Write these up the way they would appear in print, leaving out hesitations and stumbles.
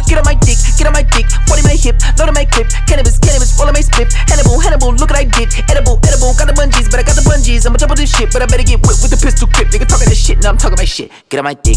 Get on my dick, 40 my hip, load on my clip. Cannabis, roll on my split. Hannibal, look what I did. Edible, got the bungees, but I got the bungees. I'ma double this shit, but I better get whipped with the pistol grip. Nigga talking that shit, now I'm talking my shit. Get on my dick,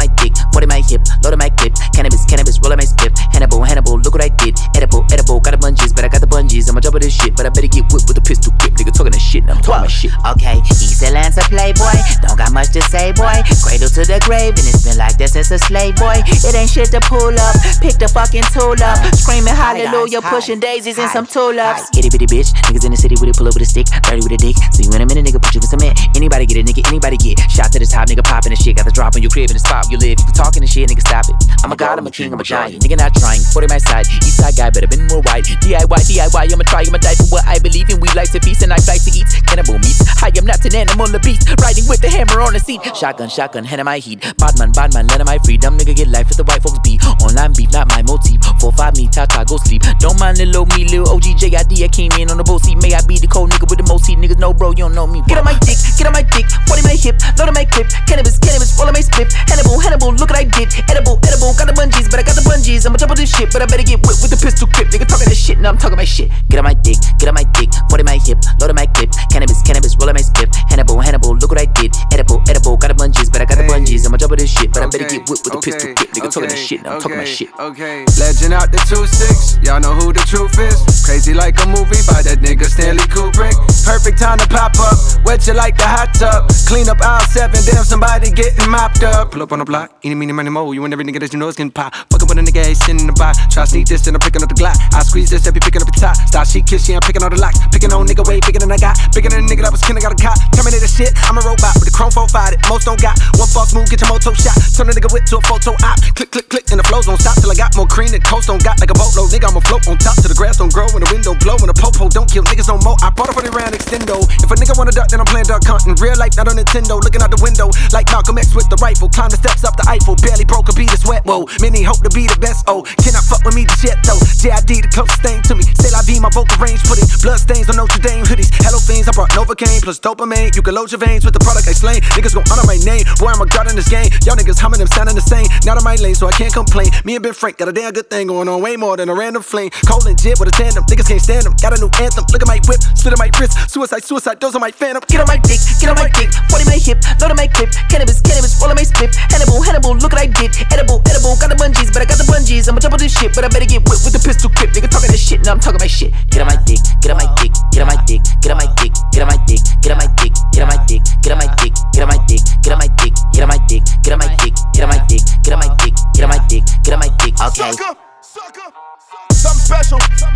40 my hip, load on my clip. Cannabis, roll on my split. Hannibal, look what I did. Edible, got the bungees, but I got the bungees. I'ma double this shit, but I better get whipped with the pistol grip. Nigga talking that shit, now I'm talking my shit. Okay, he's a Lancer playboy, don't got much to say, boy. Cradle to the grave, and it's been like that since a slave, boy. It ain't shit to pull up, pick the fucking tool up. Screaming hallelujah, pushing daisies and some tulips. Itty bitty bitch, niggas in the city with it, pull up with a stick, dirty with a dick. See you in a minute, nigga, put you in cement. Anybody get it, nigga, anybody get shot to the top, nigga, popping the shit. Got the drop on your crib in the spot you live. If you talking the shit, nigga, stop it. I'm a god, I'm a king, I'm a giant. Nigga not trying, 40 my side, east side guy, better been more white. DIY, I'ma try, I'ma die for what I believe in. We like to feast and I like to eat cannibal meats. I am not an animal, a beast, riding with the hammer on the seat. Shotgun, hand in my heat. Badman, let him my freedom. Nigga get life with the white folks be. Online beef, not my motif. 4-5 me, Tata, go sleep. Don't mind little me, little OG, JID. I came in on the boat seat. May I be the cold nigga with the most heat. Niggas know, bro, you don't know me. Get on my dick, 40 my hip, load on my clip. Cannabis, roll on my split. Hannibal, look what I did. Edible, got the bungees, but I got the bungees. I'ma double this shit, but I better get whipped with the pistol grip. Nigga talking that shit, now I'm talking my shit. Get on my dick, 40 my hip, load on my clip. Cannabis, roll on my split. Hannibal, look what I did. Edible, got the bungees, but I got the bungees. I'ma double this shit, but I better get whipped with the pistol grip. Nigga talking that shit, now I'm talking my shit. Okay, legend out the 2-6, y'all know who the truth is. Crazy like a movie by that nigga Stanley Kubrick. Perfect time to pop up, wet you like the hot tub. Clean up aisle 7, damn somebody getting mopped up. Pull up on the block, eeny, meeny, money, mo. You and every nigga that you know is getting pop. Fuckin' with a nigga, ain't sitting in the box. Try to sneak this, then I'm picking up the Glock. I squeeze this, then be picking up the top. Style she kiss, she ain't picking all the locks. Picking on nigga way bigger than I got. Bigger than a nigga that was kin, I got a cop. Terminator shit, I'm a robot with a chrome 4-5 that most don't got. One false move, get your moto shot. Turn a nigga whip to a photo op. Click, and the flows don't stop till I got more cream than coast don't got. Like a boatload, nigga, I'ma float on top till the grass don't grow and the wind don't blow and the popo don't kill niggas no more. I bought a 40 round extendo. If a nigga wanna duck, then I'm playing duck hunting. Real life, not on Nintendo. Looking out the window like Malcolm X with the rifle. Climb the steps up the Eiffel. Barely broke a beat of sweat, whoa. Many hope to be the best, oh. Cannot fuck with me, the shit though. JID, the closest thing to me. Say la vie, my vocal range. Put it blood stains on Notre Dame hoodies. Hello fiends, I brought Novocaine plus dopamine. You can load your veins with the product I slain. Niggas gon' honor my name. Boy, I'm a god in this game. Y'all niggas humming them sounding the same. Not on my lane, so I can't complain. Me and Ben Frank got a damn good thing going on. Way more than a random flame. Cold and jib with a tandem. Niggas can't stand them. Got a new anthem. Look at my whip. Split on my wrist. Suicide, those are my phantom. Get on my dick, 40 my hip, load on my clip. Cannabis, roll on my split. Hannibal, look what I did. Edible, got the bungees, but I got the bungees. I'ma double this shit, but I better get whipped with the pistol grip. Nigga talking that shit, now I'm talking my shit. Get on my dick, get on my dick, get on my dick, get on my dick, get on my dick, get on my dick, get on my dick, get on my dick, get on my dick, get on my dick, get on my dick, get on my dick, get on my dick, get on my dick, get on my dick, get on my dick. Okay. Something special.